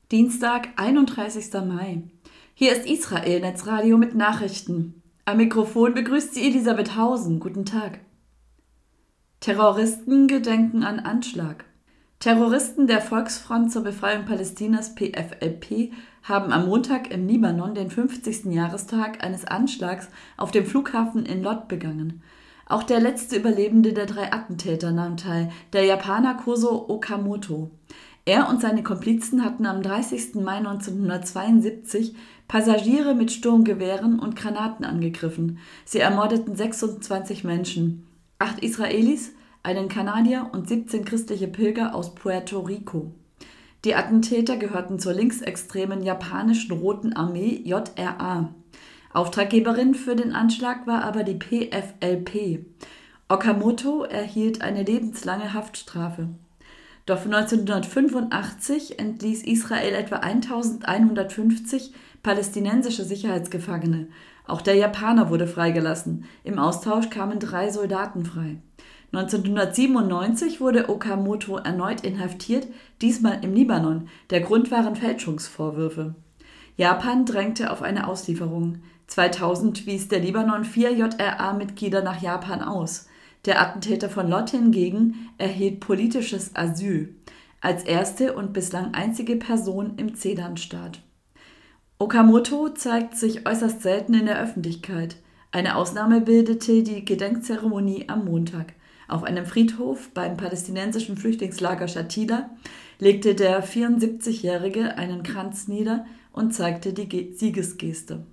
Dienstag, 31. Mai. Hier ist Israel Netzradio mit Nachrichten. Am Mikrofon begrüßt sie Elisabeth Hausen. Guten Tag. Terroristen gedenken an Anschlag. Terroristen der Volksfront zur Befreiung Palästinas PFLP haben am Montag im Libanon den 50. Jahrestag eines Anschlags auf dem Flughafen in Lod begangen. Auch der letzte Überlebende der 3 Attentäter nahm teil, der Japaner Kozo Okamoto. Er und seine Komplizen hatten am 30. Mai 1972 Passagiere mit Sturmgewehren und Granaten angegriffen. Sie ermordeten 26 Menschen, 8 Israelis, einen Kanadier und 17 christliche Pilger aus Puerto Rico. Die Attentäter gehörten zur linksextremen japanischen Roten Armee JRA. Auftraggeberin für den Anschlag war aber die PFLP. Okamoto erhielt eine lebenslange Haftstrafe. Doch 1985 entließ Israel etwa 1150 palästinensische Sicherheitsgefangene. Auch der Japaner wurde freigelassen. Im Austausch kamen 3 Soldaten frei. 1997 wurde Okamoto erneut inhaftiert, diesmal im Libanon. Der Grund waren Fälschungsvorwürfe. Japan drängte auf eine Auslieferung. 2000 wies der Libanon 4 JRA-Mitglieder nach Japan aus. Der Attentäter von Lod hingegen erhielt politisches Asyl, als erste und bislang einzige Person im CEDAN-Staat. Okamoto zeigt sich äußerst selten in der Öffentlichkeit. Eine Ausnahme bildete die Gedenkzeremonie am Montag. Auf einem Friedhof beim palästinensischen Flüchtlingslager Shatila legte der 74-Jährige einen Kranz nieder und zeigte die Siegesgeste.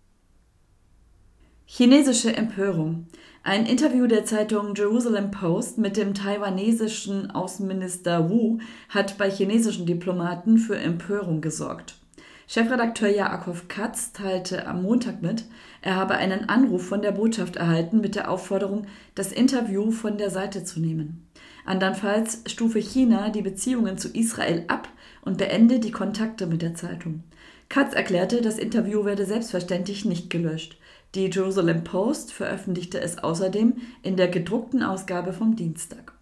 Chinesische Empörung. Ein Interview der Zeitung Jerusalem Post mit dem taiwanesischen Außenminister Wu hat bei chinesischen Diplomaten für Empörung gesorgt. Chefredakteur Jakob Katz teilte am Montag mit, er habe einen Anruf von der Botschaft erhalten mit der Aufforderung, das Interview von der Seite zu nehmen. Andernfalls stufe China die Beziehungen zu Israel ab und beende die Kontakte mit der Zeitung. Katz erklärte, das Interview werde selbstverständlich nicht gelöscht. Die Jerusalem Post veröffentlichte es außerdem in der gedruckten Ausgabe vom Dienstag.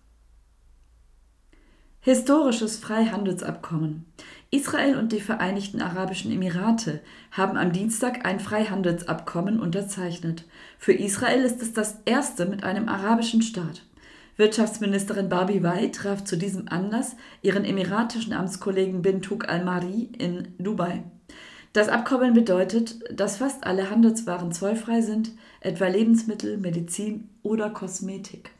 Historisches Freihandelsabkommen. Israel und die Vereinigten Arabischen Emirate haben am Dienstag ein Freihandelsabkommen unterzeichnet. Für Israel ist es das erste mit einem arabischen Staat. Wirtschaftsministerin Barbie traf zu diesem Anlass ihren emiratischen Amtskollegen bin Tug al-Mari in Dubai. Das Abkommen bedeutet, dass fast alle Handelswaren zollfrei sind, etwa Lebensmittel, Medizin oder Kosmetik.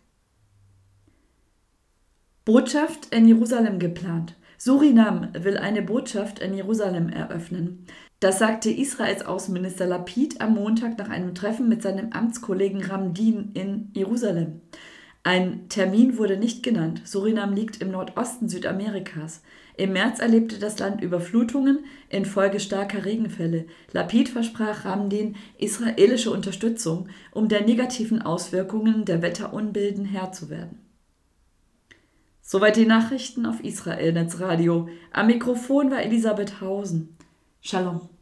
Botschaft in Jerusalem geplant. Surinam will eine Botschaft in Jerusalem eröffnen. Das sagte Israels Außenminister Lapid am Montag nach einem Treffen mit seinem Amtskollegen Ramdin in Jerusalem. Ein Termin wurde nicht genannt. Surinam liegt im Nordosten Südamerikas. Im März erlebte das Land Überflutungen infolge starker Regenfälle. Lapid versprach Ramdin israelische Unterstützung, um der negativen Auswirkungen der Wetterunbilden Herr zu werden. Soweit die Nachrichten auf Israel Netzradio. Am Mikrofon war Elisabeth Hausen. Shalom.